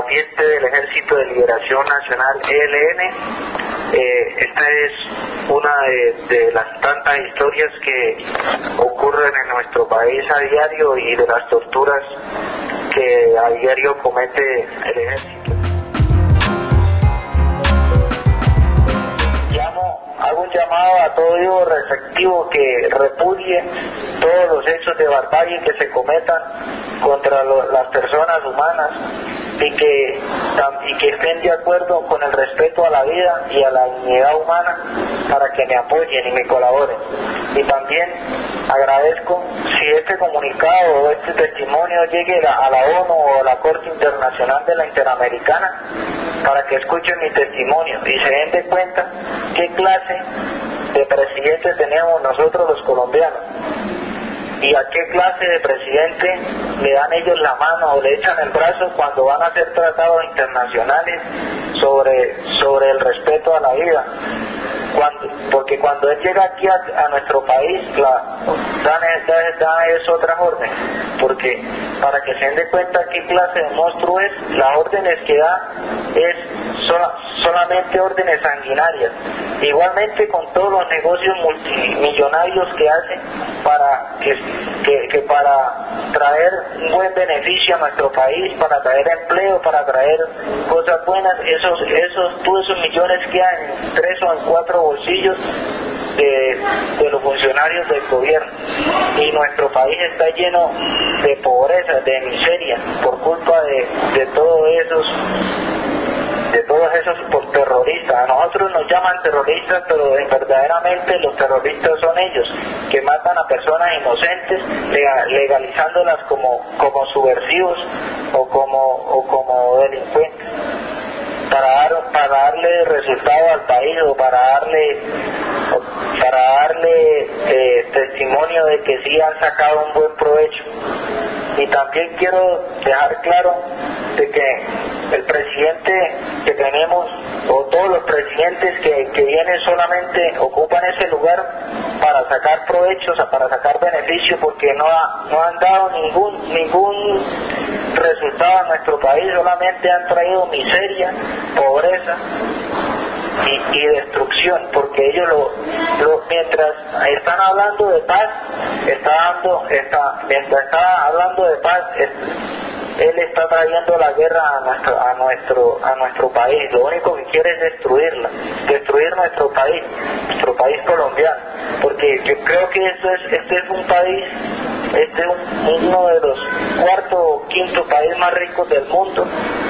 combatiente del Ejército de Liberación Nacional ELN. Esta es una de las tantas historias que ocurren en nuestro país a diario y de las torturas que a diario comete el Ejército. Hago un llamado a todo Dios receptivo que repudie todos los hechos de barbarie que se cometan contra las personas humanas y que estén de acuerdo con el respeto a la vida y a la dignidad humana para que me apoyen y me colaboren. Y también agradezco si este comunicado o este testimonio llegue a la ONU o a la Corte Internacional de la Interamericana para que escuchen mi testimonio y se den de cuenta qué clase de presidente tenemos nosotros los colombianos y a qué clase de presidente le dan ellos la mano o le echan el brazo cuando van a hacer tratados internacionales sobre el respeto a la vida. Porque cuando él llega aquí a nuestro país da es otras órdenes, porque para que se den de cuenta qué clase de monstruo es, las órdenes que da es solamente órdenes sanguinarias, igualmente con todos los negocios multimillonarios que hace para traer un buen beneficio a nuestro país, para traer empleo, para traer cosas buenas, todos esos millones quedan en 3 o en 4 bolsillos de los funcionarios del gobierno, y nuestro país está lleno de pobreza, de miseria, por culpa de todos esos terroristas. A nosotros nos llaman terroristas, pero verdaderamente los terroristas son ellos, que matan a personas inocentes, legalizándolas como subversivos o como delincuentes, para darle resultado al país o para darle testimonio de que sí han sacado un buen provecho. Y también quiero dejar claro de que el presidente que tenemos, o todos los presidentes que vienen, solamente ocupan ese lugar para sacar provechos, para sacar beneficios, porque no han dado ningún resultado a nuestro país, solamente han traído miseria, pobreza y destrucción, porque ellos mientras están hablando de paz, mientras está hablando de paz, él está trayendo la guerra a nuestro país. Lo único que quiere es destruir nuestro país colombiano, porque yo creo que este es un país, uno de los cuarto o quinto país más ricos del mundo,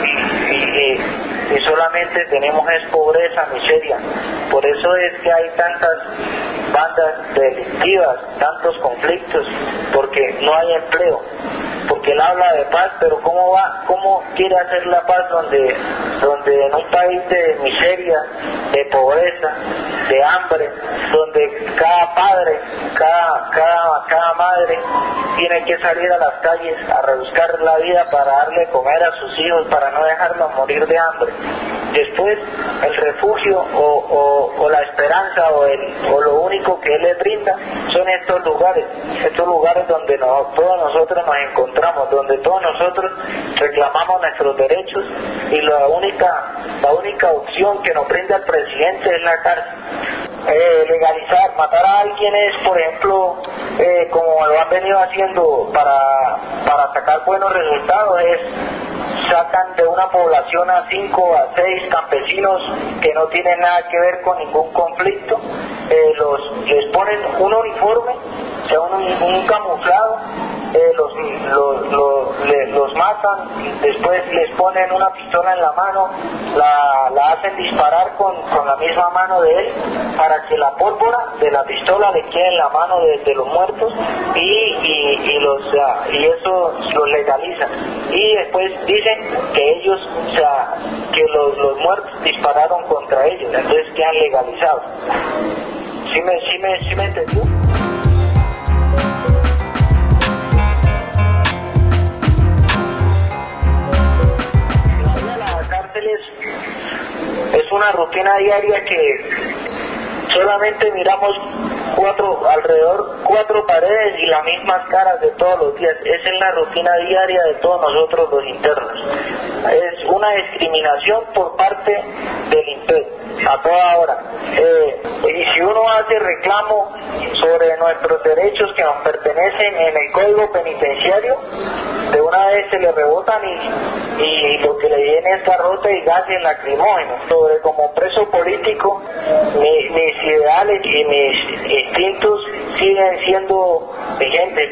y solamente tenemos es pobreza, miseria. Por eso es que hay tantas bandas delictivas, tantos conflictos, porque no hay empleo. Porque él habla de paz, pero ¿cómo quiere hacer la paz donde en un país de miseria, de pobreza, de hambre, donde cada padre, cada madre tiene que salir a las calles a rebuscar la vida para darle de comer a sus hijos, para no dejarlos morir de hambre? Después, el refugio o la esperanza o lo único que él les brinda son estos lugares donde todos nosotros nos encontramos, donde todos nosotros reclamamos nuestros derechos, y la única opción que nos brinda el presidente es la cárcel. Legalizar, matar a alguien es, por ejemplo, como lo han venido haciendo para sacar buenos resultados, sacan de una población a 5 a 6 campesinos que no tienen nada que ver con ningún conflicto, les ponen un uniforme, o sea, un camuflado, los matan, después les ponen una pistola en la mano, la hacen disparar con la misma mano de él, para que la pólvora de la pistola le quede en la mano de los muertos, y eso los legalizan, y después dicen que ellos, o sea, que los muertos dispararon contra ellos, entonces quedan legalizados. ¿Sí me entendió? La vida de la cárcel es una rutina diaria que solamente miramos alrededor cuatro paredes y las mismas caras de todos los días. Esa es la rutina diaria de todos nosotros los internos. Es una discriminación por parte del INPEC a toda hora. Y si uno hace reclamo sobre nuestros derechos que nos pertenecen en el código penitenciario, de una vez se le rebotan y lo que le viene es garrote y gases lacrimógenos. Sobre como preso político, mis ideales y mis instintos siguen siendo vigentes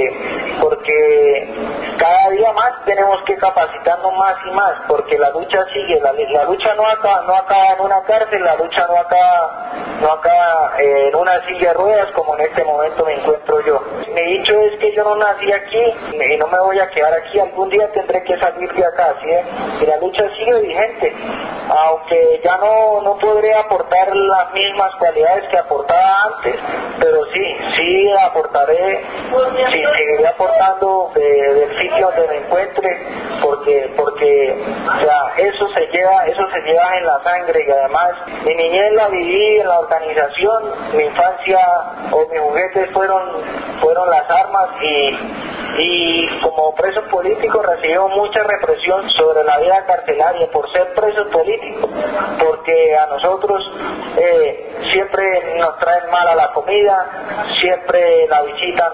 porque cada día más tenemos que capacitarnos más y más, porque la lucha sigue, la lucha no acaba en una cárcel, la lucha no acaba en una silla de ruedas como en este momento me encuentro yo. Mi dicho es que yo no nací aquí y no me voy a quedar aquí, algún día tendré que salir de acá, ¿sí? Y la lucha sigue vigente, aunque ya no podré aportar las mismas cualidades que aportaba antes, pero sí aportaré, sí seguiré aportando del sitio donde me encuentre, porque o sea, eso se lleva en la sangre. Y además mi niñez la viví en la organización, mi infancia o mis juguetes fueron las armas, y como preso político recibió mucha represión sobre la vida carcelaria por ser preso político, porque a nosotros siempre nos traen mala la comida, siempre la visita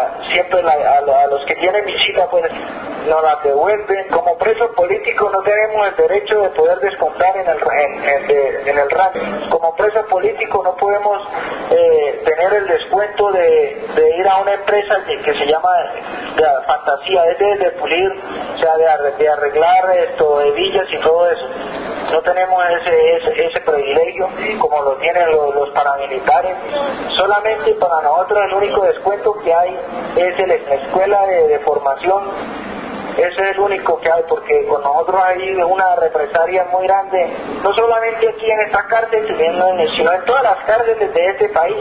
a los que tienen visita pues nos la devuelven. Como preso político no tenemos el derecho de poder descontar en el rancho. Como preso político no podemos tener el descuento de ir a una empresa que se llama fantasía, es de pulir, o sea, de arreglar hebillas y todo eso. No tenemos ese privilegio como lo tienen los paramilitares. Solamente para nosotros el único descuento que hay es en la escuela de formación. Ese es el único que hay, porque con nosotros hay una represalia muy grande, no solamente aquí en esta cárcel, sino en todas las cárceles de este país.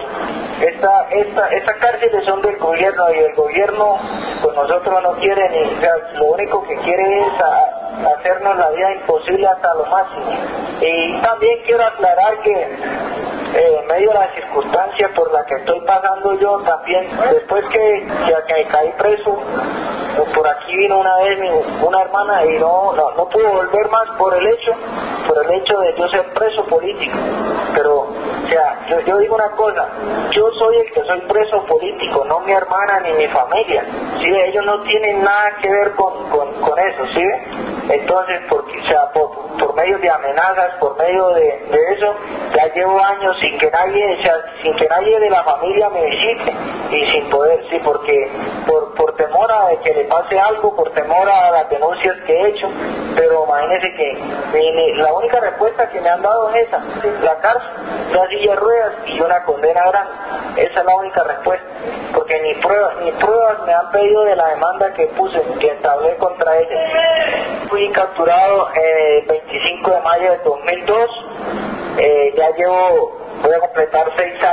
Estas cárceles son del gobierno, y el gobierno pues nosotros no quiere o sea, lo único que quiere es hacernos la vida imposible hasta lo máximo. Y también quiero aclarar que en medio de las circunstancias por las que estoy pasando yo también, después que caí preso, por aquí vino una vez una hermana y no pudo volver más por el hecho de yo ser preso político. Pero, o sea, yo digo una cosa, yo soy el que soy preso político, no mi hermana ni mi familia, ¿sí? Ellos no tienen nada que ver con eso, ¿sí? Entonces, o sea, por medio de amenazas, por medio de eso, ya llevo años sin que nadie de la familia me visite, y sin poder, sí, porque por temor a que le pase algo, por temor a las denuncias que he hecho. Pero imagínense que la única respuesta que me han dado es esa: la cárcel, una silla de ruedas y una condena grande. Esa es la única respuesta, porque ni pruebas me han pedido de la demanda que entablé contra ellos. Fui capturado el 25 de mayo de 2002, ya voy a completar 6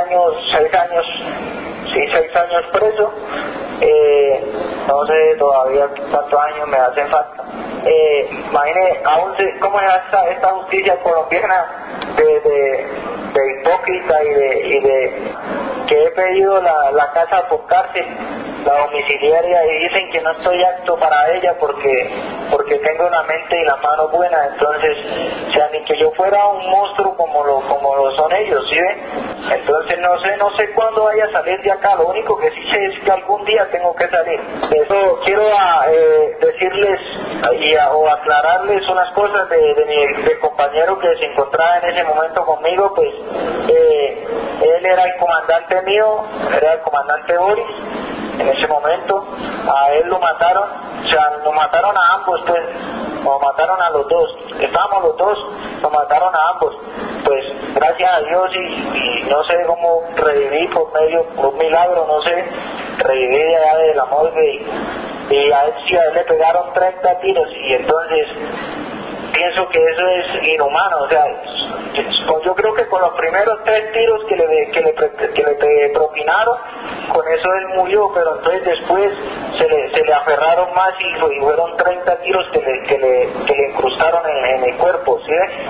años preso. No sé todavía cuántos años me hacen falta. Imagine cómo es esta justicia colombiana de hipócrita y de que he pedido la casa por cárcel, la domiciliaria, y dicen que no estoy apto para ella porque tengo una mente y las manos buenas. Entonces, o sea, ni que yo fuera un monstruo como lo son ellos, ¿sí ven? Entonces no sé cuándo vaya a salir de acá. Lo único que sí sé es que algún día tengo que salir. Eso quiero decirles o aclararles unas cosas de mi compañero que se encontraba en ese momento conmigo. Pues él era el comandante mío, era el comandante Boris. En ese momento a él lo mataron, o sea, nos mataron a ambos, pues nos mataron a los dos, estábamos los dos, nos mataron a ambos. Pues gracias a Dios y no sé cómo reviví por un milagro, no sé, reviví de allá de la morgue, y a él le pegaron 30 tiros, y entonces pienso que eso es inhumano. O sea, yo creo que con los primeros 3 tiros que le propinaron, con eso él murió, pero entonces después se le aferraron más y fueron 30 tiros que le incrustaron en el cuerpo, ¿sí?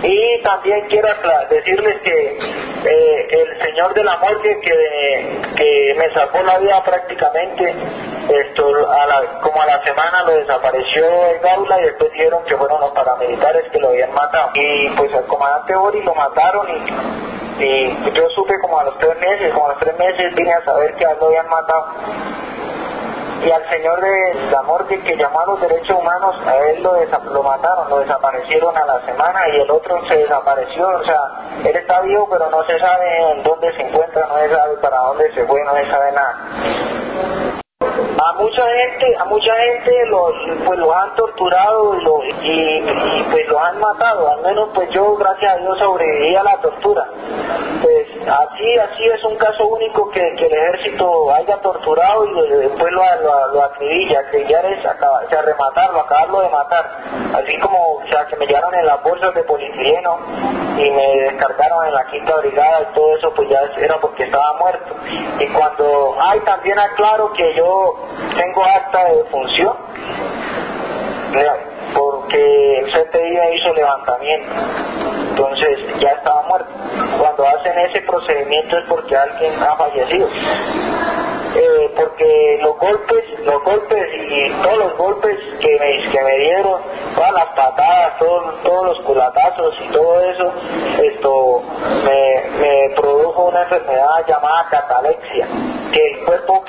Y también quiero decirles que el señor de la morgue que me salvó la vida prácticamente, como a la semana lo desapareció el Gaula y después dijeron que fueron los paramilitares que lo habían matado. Y pues al comandante Bori lo mataron y yo supe como a los 3 meses vine a saber que a él lo habían matado. Y al señor de la morgue que llamó a los derechos humanos, a él lo mataron, lo desaparecieron a la semana y el otro se desapareció. O sea, él está vivo pero no se sabe en dónde se encuentra, no se sabe para dónde se fue, no se sabe nada. A mucha gente los han torturado y pues los han matado. Al menos pues yo, gracias a Dios, sobreviví a la tortura. Pues así es un caso único que el ejército haya torturado y después lo acribilla. Acribillar es rematarlo, acabarlo de matar. Así como, o sea, que me llevaron en las bolsas de polietileno y me descargaron en la 5ª brigada y todo eso, pues ya era porque estaba muerto. Y cuando también aclaro que yo tengo acta de defunción porque el CTI me hizo levantamiento, entonces ya estaba muerto. Cuando hacen ese procedimiento es porque alguien ha fallecido, porque los golpes y todos los golpes que me dieron, todas las patadas, todos los culatazos y todo eso, me produjo una enfermedad llamada catalepsia, que el cuerpo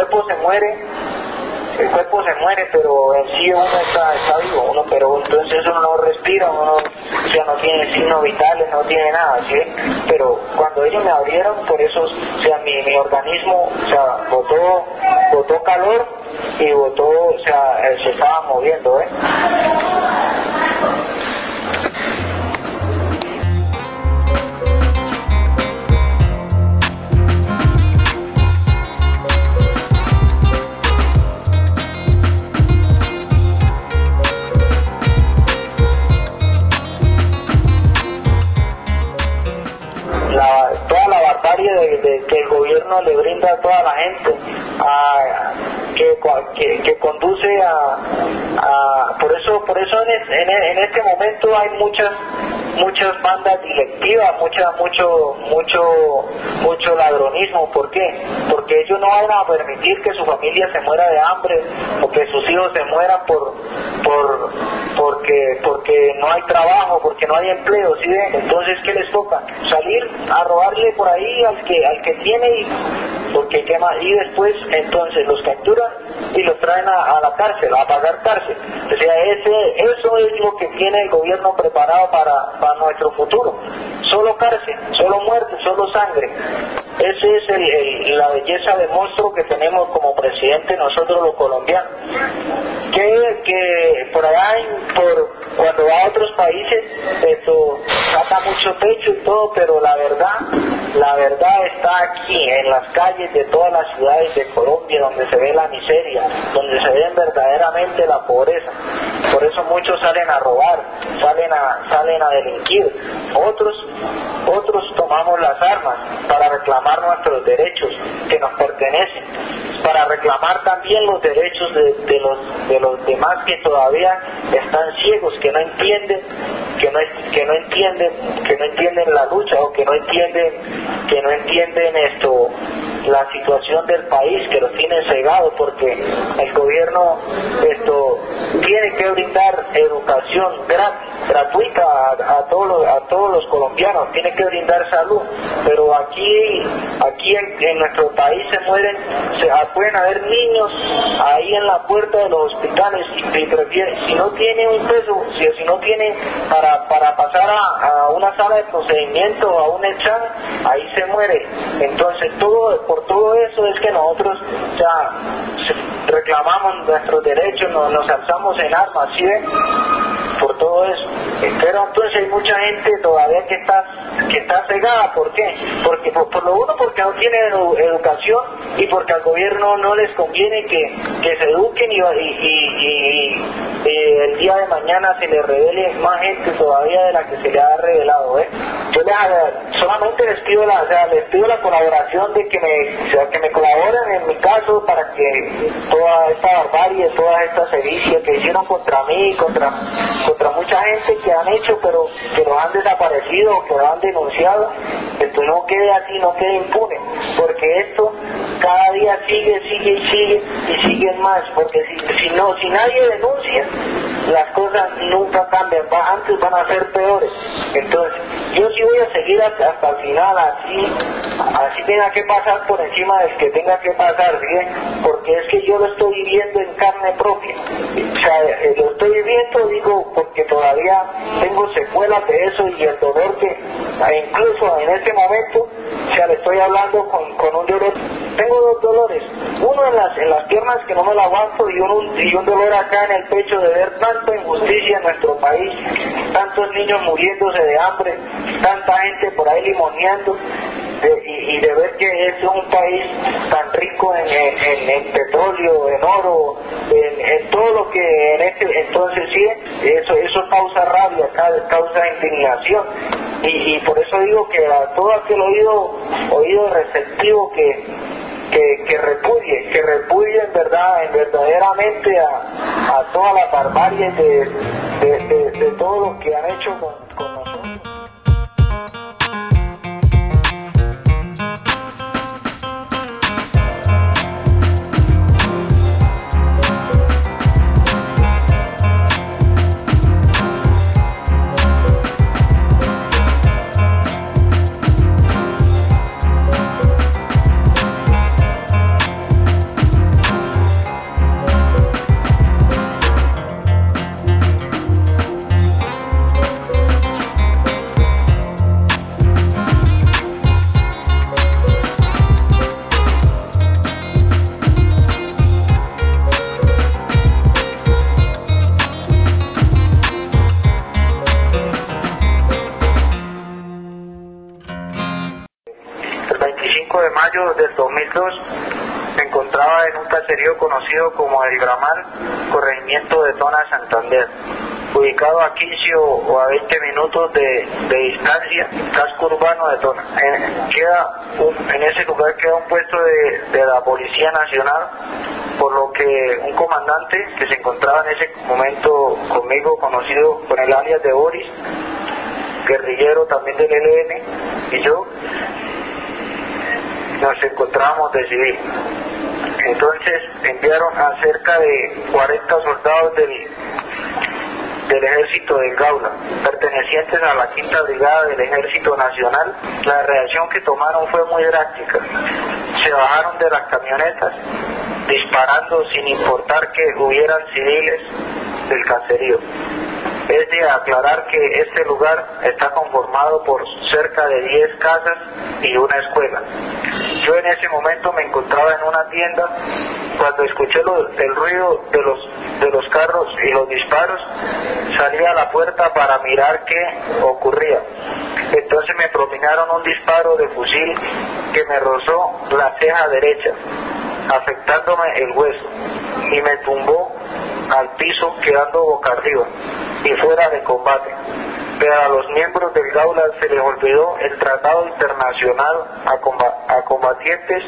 se muere, pero en sí uno está vivo, pero entonces uno no respira, uno ya no tiene signos vitales, no tiene nada, ¿sí? Pero cuando ellos me abrieron, por eso, o sea, mi organismo, o sea, botó calor y se estaba moviendo, toda la barbarie que el gobierno le brinda a toda la gente, que conduce por eso en este momento hay muchas bandas delictivas, mucho ladronismo. ¿Por qué? Porque ellos no van a permitir que su familia se muera de hambre o que sus hijos se mueran porque no hay trabajo, porque no hay empleo, ¿sí ven? Entonces, ¿qué les toca? Salir a robarle por ahí al que tiene y después entonces los capturan y los traen a la cárcel, a pagar cárcel. O sea, eso es lo que tiene el gobierno preparado para nuestro futuro. Solo cárcel, solo muerte, solo sangre. Esa es la belleza de monstruo que tenemos como presidente nosotros los colombianos. Que por allá, cuando va a otros países, saca mucho pecho y todo, pero la verdad está aquí, en las calles de todas las ciudades de Colombia, donde se ve la miseria, donde se ve verdaderamente la pobreza. Por eso muchos salen a robar, salen a delinquir. Otros tomamos las armas para reclamar nuestros derechos que nos pertenecen, para reclamar también los derechos de los demás que todavía están ciegos, que no entienden la lucha, o que no entienden la situación del país, que los tienen cegados, porque el gobierno tiene que brindar educación gratuita a todos los colombianos, tiene que brindar salud, pero aquí en nuestro país pueden haber niños ahí en la puerta de los hospitales y prefieren, si no tienen un peso, si no tienen para pasar a una sala de procedimiento o a un examen, ahí se muere. Entonces por todo eso es que nosotros reclamamos nuestros derechos, nos alzamos en armas, ¿sí ven? Por todo eso. Pero entonces hay mucha gente todavía que está cegada. ¿Por qué? Porque por lo uno, porque no tienen educación, y porque al gobierno no les conviene que se eduquen y el día de mañana se les revele más gente todavía de la que se le ha revelado, Yo solamente les pido la colaboración de que me colaboren en mi caso para que toda esta barbarie, todas estas sedicias que hicieron contra mí, contra mucha gente que han hecho, pero que los han desaparecido, que los han denunciado, esto no quede así, no quede impune, porque esto cada día sigue y siguen más, porque si nadie denuncia, las cosas nunca cambian, antes van a ser peores. Entonces yo sí voy a seguir hasta el final, así tenga que pasar por encima del que tenga que pasar, ¿sí? Porque es que yo lo estoy viviendo en carne propia, o sea, lo estoy viviendo, digo, porque todavía tengo secuelas de eso y el dolor que incluso en este momento, o sea, le estoy hablando con un dolor. Tengo dos dolores, uno en las piernas que no me lo aguanto y un dolor acá en el pecho de ver tanta injusticia en nuestro país, tantos niños muriéndose de hambre, tanta gente por ahí limoneando, y de ver que es un país tan rico en petróleo, en oro, en todo lo que entonces sí, eso causa rabia, causa indignación, y por eso digo que a todo aquel oído receptivo que repudie verdaderamente a toda la barbarie de todo lo que han hecho con nosotros. El 25 de mayo del 2002 me encontraba en un caserío conocido como El Gramal, corregimiento de Tona, Santander, ubicado a 15 o a 20 minutos de distancia, casco urbano de Tona. En ese lugar queda un puesto de la Policía Nacional, por lo que un comandante que se encontraba en ese momento conmigo, conocido con el alias de Boris, guerrillero también del ELN, y yo nos encontramos de civil. Entonces enviaron a cerca de 40 soldados del ejército de Gaula, pertenecientes a la quinta brigada del Ejército Nacional. La reacción que tomaron fue muy drástica. Se bajaron de las camionetas disparando sin importar que hubieran civiles del caserío. Es de aclarar que este lugar está conformado por cerca de 10 casas y una escuela. Yo en ese momento me encontraba en una tienda cuando escuché el ruido de los carros y los disparos. Salí a la puerta para mirar qué ocurría. Entonces me propinaron un disparo de fusil que me rozó la ceja derecha, afectándome el hueso, y me tumbó al piso quedando boca arriba y fuera de combate. Pero a los miembros del Gaula se les olvidó el tratado internacional a combatientes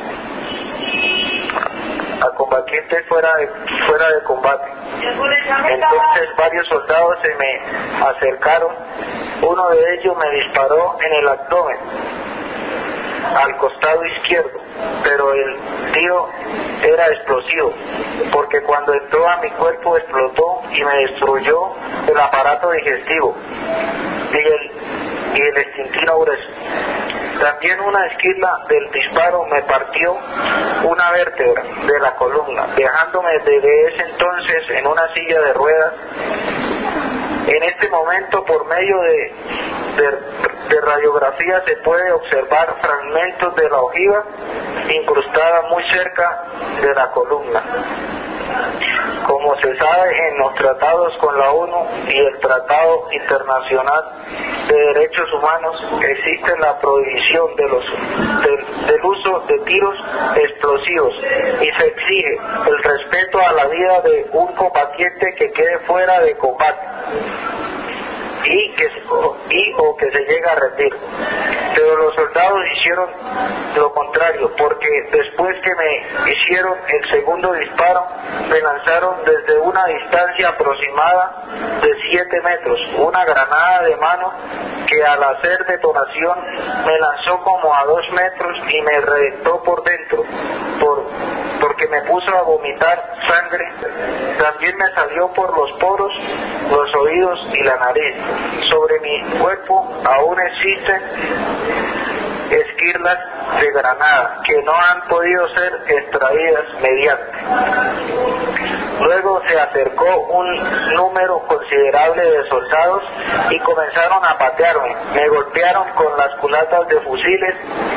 fuera de combate. Entonces varios soldados se me acercaron, uno de ellos me disparó en el abdomen, al costado izquierdo, pero el tiro era explosivo, porque cuando entró a mi cuerpo explotó y me destruyó el aparato digestivo y el intestino grueso. También una esquina del disparo me partió una vértebra de la columna, dejándome desde ese entonces en una silla de ruedas. En este momento, por medio de radiografía, se puede observar fragmentos de la ojiva incrustada muy cerca de la columna. Como se sabe, en los tratados con la ONU y el Tratado Internacional de Derechos Humanos existe la prohibición del uso de tiros explosivos, y se exige el respeto a la vida de un combatiente que quede fuera de combate. o que se llegue a rendir. Pero los soldados hicieron lo contrario, porque después que me hicieron el segundo disparo, me lanzaron desde una distancia aproximada de 7 metros una granada de mano que al hacer detonación me lanzó como a 2 metros y me reventó por dentro, porque me puso a vomitar sangre. También me salió por los poros, los oídos y la nariz. Sobre mi cuerpo aún existen esquirlas de granada que no han podido ser extraídas mediante. Luego se acercó un número considerable de soldados y comenzaron a patearme. Me golpearon con las culatas de fusiles.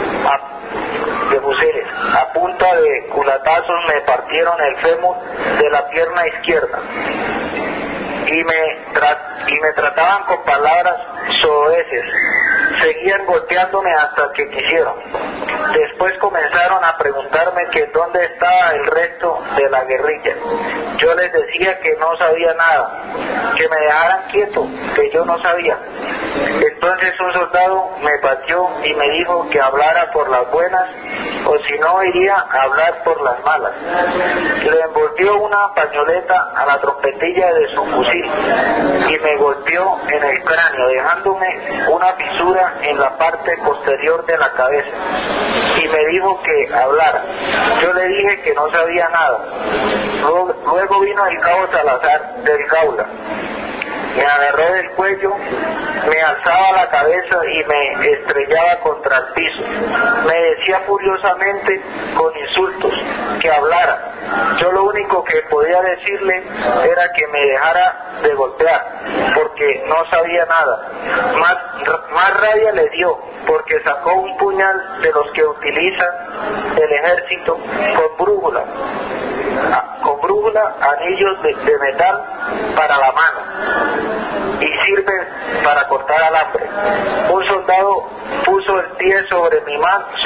A punta de culatazos me partieron el fémur de la pierna izquierda y me trataban con palabras soeces. Seguían golpeándome hasta que quisieron. Después comenzaron a preguntarme que dónde estaba el resto de la guerrilla. Yo les decía que no sabía nada, que me dejaran quieto, que yo no sabía. Entonces un soldado me pateó y me dijo que hablara por las buenas o si no iría a hablar por las malas. Le envolvió una pañoleta a la trompetilla de su fusil y me golpeó en el cráneo, dejándome una fisura en la parte posterior de la cabeza, y me dijo que hablara. Yo le dije que no sabía nada. Luego vino el cabo Salazar del Gaula, me agarró del cuello, me alzaba la cabeza y me estrellaba contra el piso. Me decía furiosamente con insultos que hablara. Yo lo único que podía decirle era que me dejara de golpear, porque no sabía nada. Más rabia le dio, porque sacó un puñal de los que utiliza el ejército con brújula, anillos de metal para la mano, y sirve para cortar alambre. Un soldado puso el pie sobre mi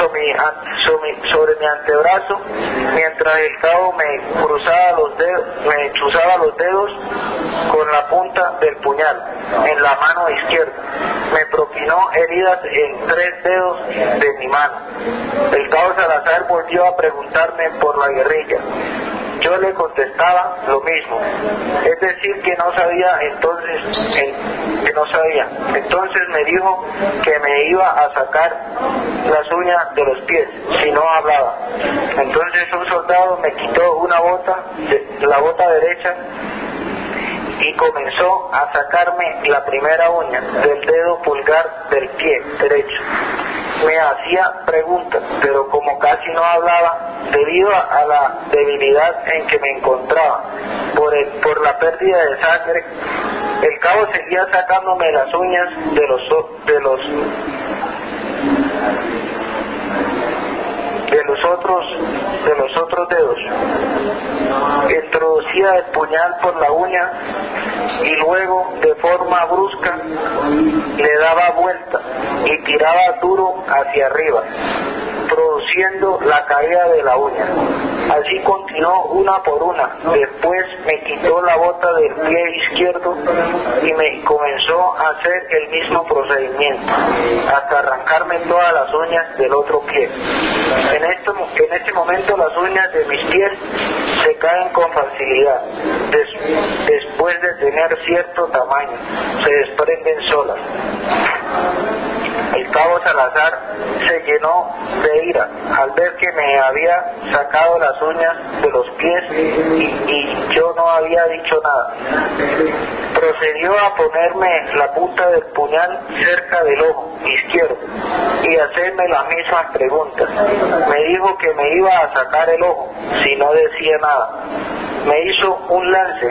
antebrazo, mientras el cabo me chuzaba los dedos con la punta del puñal en la mano izquierda. Me propinó heridas en 3 dedos de mi mano. El cabo Salazar volvió a preguntarme por la guerrilla. Yo le contestaba lo mismo, es decir, que no sabía. Entonces me dijo que me iba a sacar las uñas de los pies si no hablaba. Entonces un soldado me quitó una bota, la bota derecha, y comenzó a sacarme la primera uña del dedo pulgar del pie derecho. Me hacía preguntas, pero como casi no hablaba, debido a la debilidad en que me encontraba por la pérdida de sangre, el cabo seguía sacándome las uñas de los otros dedos. Introducía el puñal por la uña y luego, de forma brusca, le daba vuelta y tiraba duro hacia arriba, produciendo la caída de la uña. Así continuó una por una. Después me quitó la bota del pie izquierdo y me comenzó a hacer el mismo procedimiento hasta arrancarme todas las uñas del otro pie. En este momento las uñas de mis pies se caen con facilidad. Después de tener cierto tamaño, se desprenden solas. El cabo Salazar se llenó de ira al ver que me había sacado las uñas de los pies y yo no había dicho nada. Procedió a ponerme la punta del puñal cerca del ojo izquierdo y hacerme las mismas preguntas. Me dijo que me iba a sacar el ojo si no decía nada. Me hizo un lance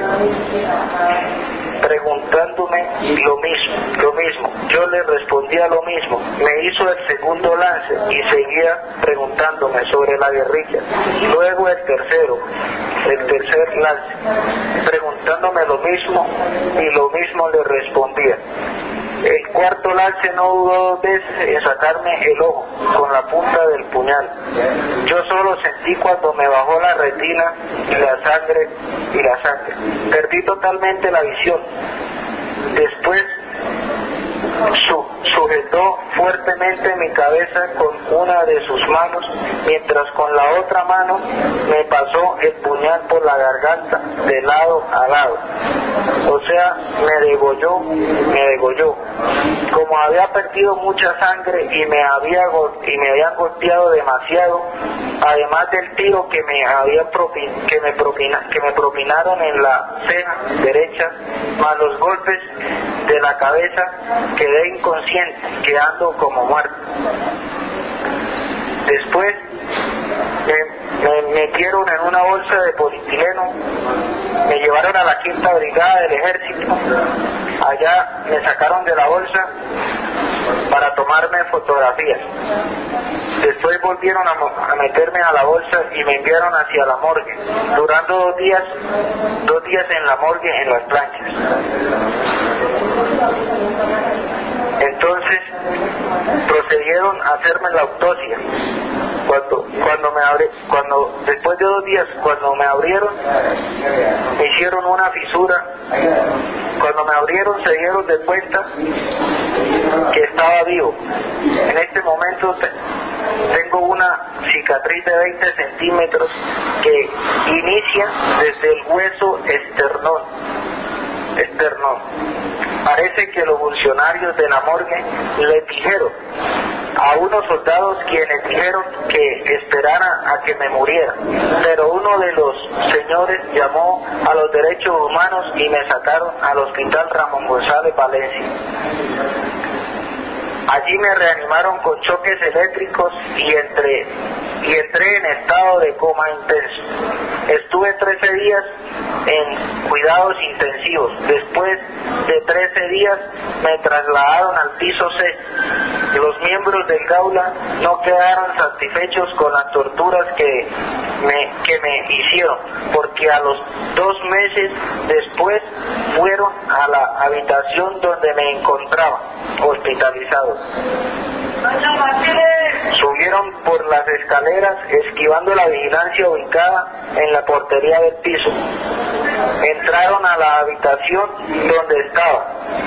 preguntándome lo mismo. Yo le respondía lo mismo. Me hizo el segundo lance y seguía preguntándome sobre la guerrilla. Luego el tercer lance, preguntándome lo mismo y lo mismo le respondía. El cuarto lance no dudó 2 veces en sacarme el ojo con la punta del puñal. Yo solo sentí cuando me bajó la retina y la sangre. Perdí totalmente la visión. Después sujetó fuertemente mi cabeza con una de sus manos, mientras con la otra mano me pasó el puñal por la garganta de lado a lado. O sea, me degolló. Como había perdido mucha sangre y me habían golpeado demasiado, además del tiro que me propinaron en la ceja derecha, más los golpes de la cabeza, quedé inconsciente, quedando como muerto. Después me metieron en una bolsa de polietileno, me llevaron a la 5ª Brigada del Ejército. Allá me sacaron de la bolsa para tomarme fotografías. Después volvieron a meterme a la bolsa y me enviaron hacia la morgue, durando 2 días en la morgue en las planchas. Entonces procedieron a hacerme la autopsia. Después de 2 días, cuando me abrieron, me hicieron una fisura. Cuando me abrieron, se dieron de cuenta que estaba vivo. En este momento tengo una cicatriz de 20 centímetros que inicia desde el hueso esternón. Parece que los funcionarios de la morgue le dijeron a unos soldados, quienes dijeron que esperara a que me muriera, pero uno de los señores llamó a los derechos humanos y me sacaron al hospital Ramón González Valencia. Allí me reanimaron con choques eléctricos y entré en estado de coma intenso. Estuve 13 días en cuidados intensivos. Después de 13 días me trasladaron al piso C. Los miembros del Gaula no quedaron satisfechos con las torturas que me hicieron, porque a los 2 meses después fueron a la habitación donde me encontraba hospitalizado. Subieron por las escaleras esquivando la vigilancia ubicada en la portería del piso. Entraron a la habitación donde estaba.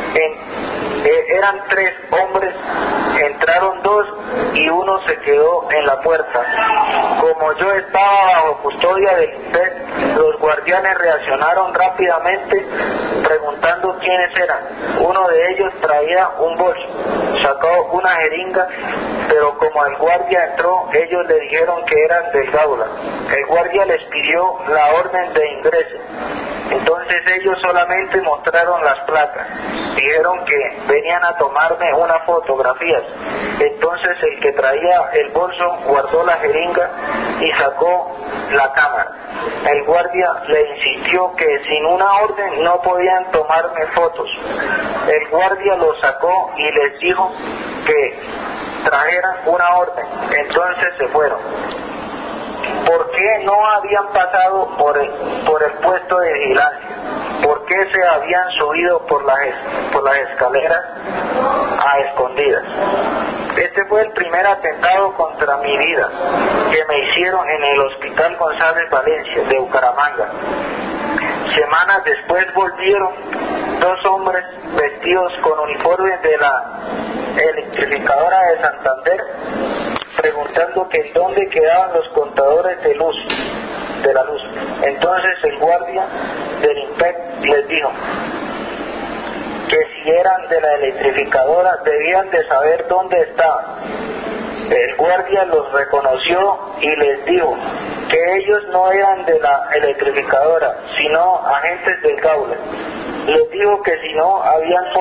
Eran 3 hombres, entraron 2 y uno se quedó en la puerta. Como yo estaba bajo custodia del INPEC, los guardianes reaccionaron rápidamente preguntando quiénes eran. Uno de ellos traía un bolso, sacó una jeringa, pero como el guardia entró, ellos le dijeron que eran del Gaula. El guardia les pidió la orden de ingreso. Entonces ellos solamente mostraron las placas, dijeron que venían a tomarme unas fotografías. Entonces el que traía el bolso guardó la jeringa y sacó la cámara. El guardia le insistió que sin una orden no podían tomarme fotos. El guardia lo sacó y les dijo que trajeran una orden. Entonces se fueron. ¿Por qué no habían pasado por el puesto de vigilancia? ¿Por qué se habían subido por las escaleras a escondidas? Este fue el primer atentado contra mi vida que me hicieron en el Hospital González Valencia de Bucaramanga. Semanas después volvieron 2 hombres vestidos con uniformes de la electrificadora de Santander, preguntando que en dónde quedaban los contadores de la luz. Entonces el guardia del INPEC les dijo que si eran de la electrificadora debían de saber dónde estaban. El guardia los reconoció y les dijo que ellos no eran de la electrificadora, sino agentes del Gaula. Les dijo que si no habían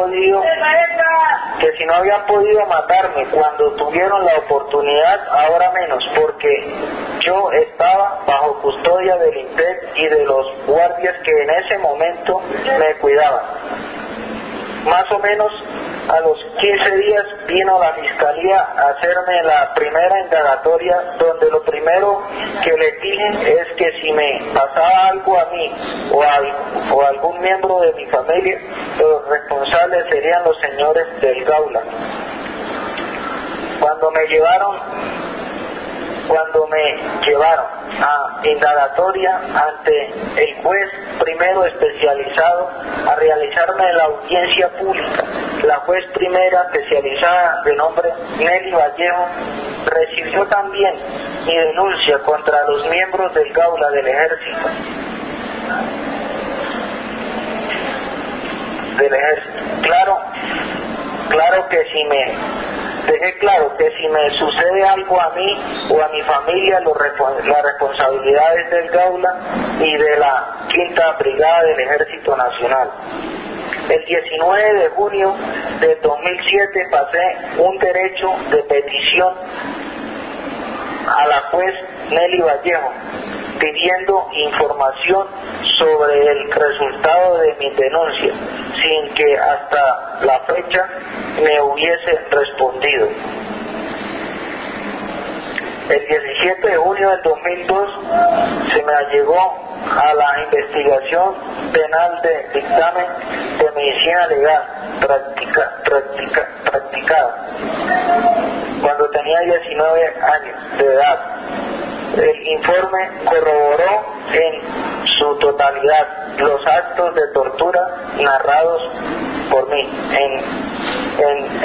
podido matarme cuando tuvieron la oportunidad, ahora menos, porque yo estaba bajo custodia del INPEC y de los guardias que en ese momento me cuidaban. Más o menos a los 15 días vino la fiscalía a hacerme la primera indagatoria, donde lo primero que les dije es que si me pasaba algo a mí o a algún miembro de mi familia, los responsables serían los señores del Gaula. Cuando me llevaron a indagatoria ante el juez primero especializado a realizarme la audiencia pública, la juez primera especializada de nombre Nelly Vallejo recibió también mi denuncia contra los miembros del Gaula del Ejército. Claro que dejé claro que si me sucede algo a mí o a mi familia, la responsabilidad es del Gaula y de la 5ª Brigada del Ejército Nacional. El 19 de junio del 2007 pasé un derecho de petición a la juez Nelly Vallejo pidiendo información sobre el resultado de mi denuncia, sin que hasta la fecha me hubiese respondido. El 17 de junio del 2002 se me allegó a la investigación penal de dictamen de medicina legal practicada cuando tenía 19 años de edad. El informe corroboró en su totalidad los actos de tortura narrados por mí. En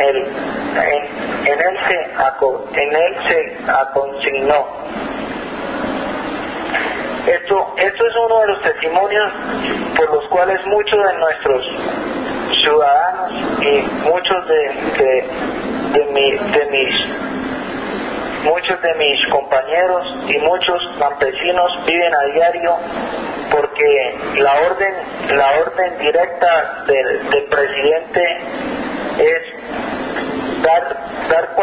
él se consignó. Esto es uno de los testimonios por los cuales muchos de nuestros ciudadanos y muchos de mis compañeros y muchos campesinos viven a diario, porque la orden directa del presidente es dar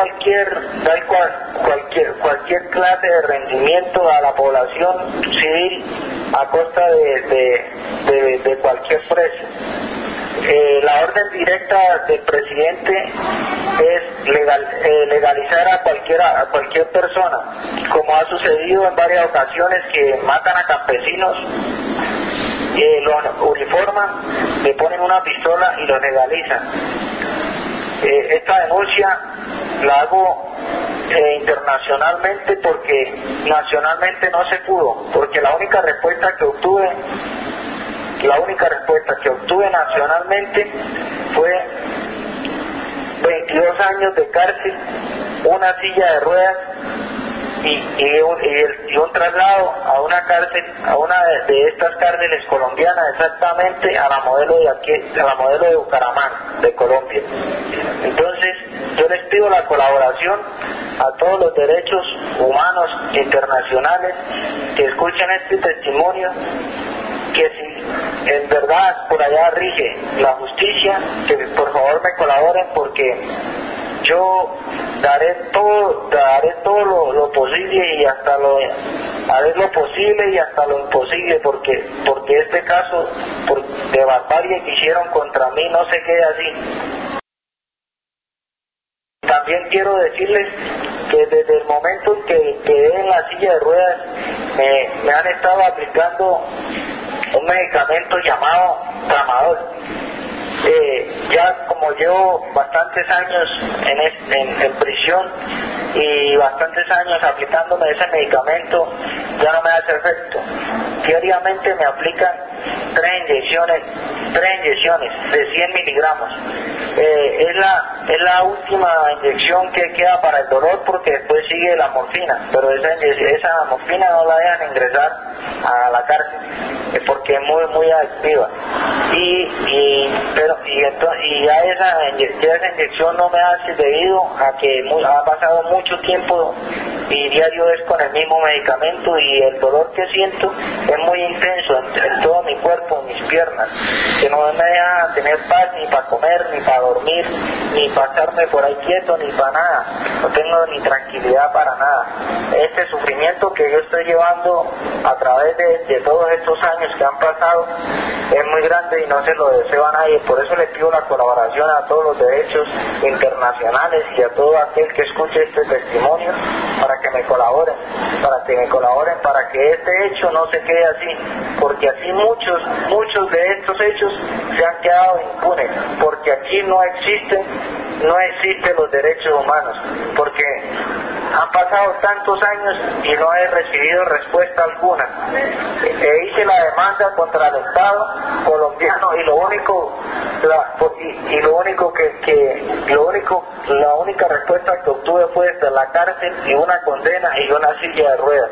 cualquier clase de rendimiento a la población civil a costa de cualquier precio. La orden directa del presidente es legalizar a cualquier persona, como ha sucedido en varias ocasiones, que matan a campesinos, los uniforman, le ponen una pistola y los legalizan. Esta denuncia la hago internacionalmente porque nacionalmente no se pudo, porque la única respuesta que obtuve nacionalmente fue 22 años de cárcel, una silla de ruedas y un traslado a una cárcel, a una de estas cárceles colombianas, exactamente a la modelo de Bucaramanga, de Colombia. Entonces, yo les pido la colaboración a todos los derechos humanos internacionales que escuchen este testimonio, que si en verdad por allá rige la justicia, que por favor me colaboren, porque yo daré todo lo posible y haré lo posible y hasta lo imposible porque este caso de barbarie que hicieron contra mí no se quede así. También quiero decirles que desde el momento en que quedé en la silla de ruedas me han estado aplicando un medicamento llamado Tramadol. Ya como llevo bastantes años en prisión y bastantes años aplicándome ese medicamento, ya no me hace efecto. Diariamente me aplican 3 inyecciones de 100 miligramos. Es la última inyección que queda para el dolor, porque después sigue la morfina, pero esa morfina no la dejan ingresar a la cárcel porque es muy adictiva. Y ya esa inyección no me hace, debido a que ha pasado mucho tiempo y diario es con el mismo medicamento, y el dolor que siento es muy intenso en todo mi cuerpo, mis piernas, que no me deja tener paz ni para comer, ni para dormir, ni para estarme por ahí quieto, ni para nada. No tengo ni tranquilidad para nada. Este sufrimiento que yo estoy llevando a través de todos estos años que han pasado es muy grande y no se lo deseo a nadie. Por eso le pido la colaboración a todos los derechos internacionales y a todo aquel que escuche este testimonio para que me colaboren, para que este hecho no se quede así, porque así muchos de estos hechos se han quedado impunes, porque aquí no existen los derechos humanos, porque Han pasado tantos años y no he recibido respuesta alguna. Hice la demanda contra el Estado colombiano y la única respuesta que obtuve fue desde la cárcel y una condena y una silla de ruedas.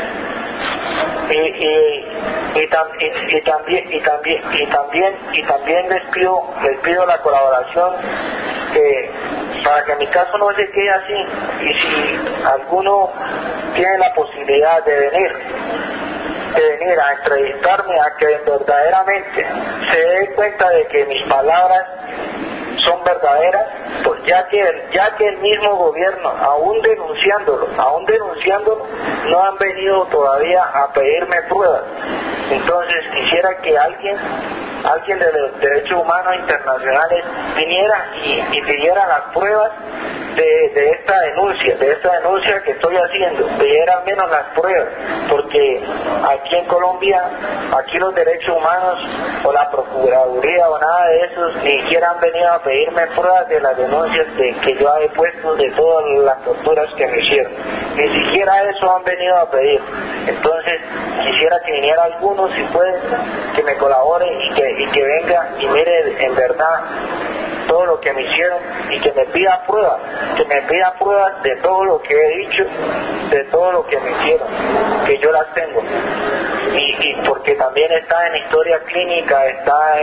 También les pido la colaboración para que mi caso no se quede así, y si alguno tiene la posibilidad de venir a entrevistarme, a que verdaderamente se dé cuenta de que mis palabras son verdaderas, pues ya que el mismo gobierno, aún denunciándolo, no han venido todavía a pedirme pruebas. Entonces quisiera que alguien de los derechos humanos internacionales viniera y pidiera las pruebas de esta denuncia que estoy haciendo, pidiera al menos las pruebas, porque aquí en Colombia, aquí los derechos humanos o la Procuraduría o nada de esos ni siquiera han venido a pedirme pruebas de las denuncias que yo he puesto, de todas las torturas que me hicieron. Ni siquiera eso han venido a pedir. Entonces quisiera que viniera alguno, si puede, que me colabore y que venga y mire en verdad todo lo que me hicieron y que me pida pruebas de todo lo que he dicho, de todo lo que me hicieron, que yo las tengo. Y porque también está en historia clínica, está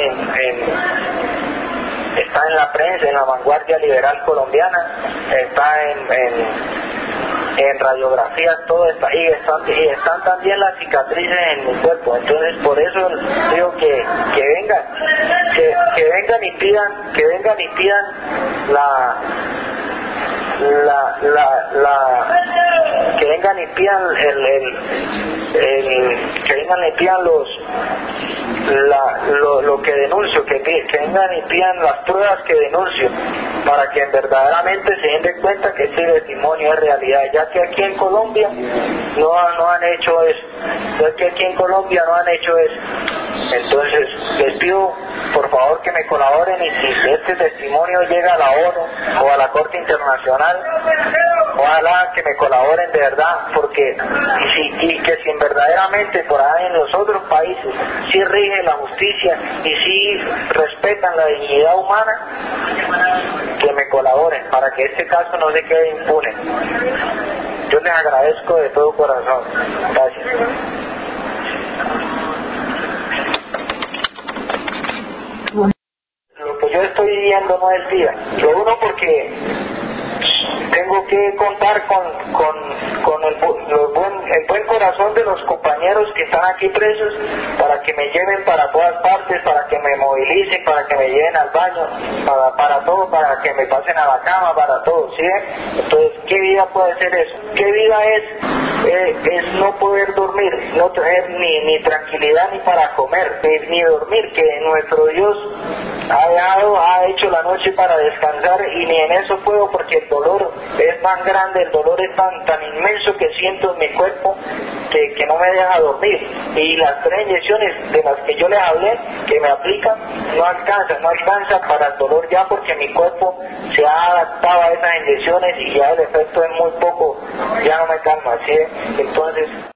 en la prensa, en la vanguardia liberal colombiana, está en radiografías, todo está, y están también las cicatrices en mi cuerpo. Entonces por eso digo que vengan y pidan que vengan y pidan lo que denuncio, que vengan y pidan las pruebas que denuncio, para que verdaderamente se den cuenta que este testimonio es realidad, ya que aquí en Colombia no han hecho eso, Entonces les pido por favor que me colaboren, y si este testimonio llega a la ONU o a la Corte Internacional, ojalá que me colaboren de verdad, porque que si verdaderamente por ahí en los otros países sí rige la justicia y sí respetan la dignidad humana, que me colaboren para que este caso no se quede impune. Yo les agradezco de todo corazón. Gracias. Lo que yo estoy viviendo no es día. Lo uno porque tengo que contar con el buen corazón de los compañeros que están aquí presos, para que me lleven para todas partes, para que me movilicen, para que me lleven al baño, para todo, para que me pasen a la cama, para todo, ¿sí? Entonces, ¿qué vida puede ser eso? ¿Qué vida es no poder dormir, no tener ni tranquilidad ni para comer, ni dormir, que nuestro Dios ha hecho la noche para descansar, y ni en eso puedo, porque el dolor es tan grande, el dolor es tan inmenso que siento en mi cuerpo que no me deja dormir, y las 3 inyecciones de las que yo les hablé que me aplican no alcanza para el dolor ya, porque mi cuerpo se ha adaptado a esas inyecciones y ya el efecto es muy poco, ya no me calma, ¿sí? Entonces